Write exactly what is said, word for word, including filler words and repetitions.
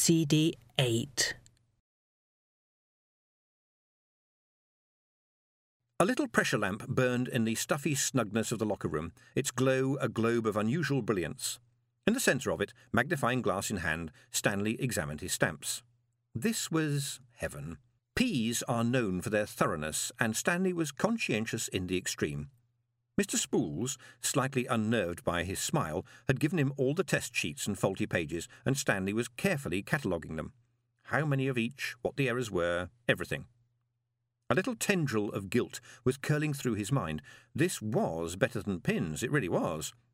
C D eight. A little pressure lamp burned in the stuffy snugness of the locker room, its glow a globe of unusual brilliance. In the centre of it, magnifying glass in hand, Stanley examined his stamps. This was heaven. Peas are known for their thoroughness, and Stanley was conscientious in the extreme. Mister Spools, slightly unnerved by his smile, had given him all the test sheets and faulty pages, and Stanley was carefully cataloguing them. How many of each, what the errors were, everything. A little tendril of guilt was curling through his mind. This was better than pins, it really was.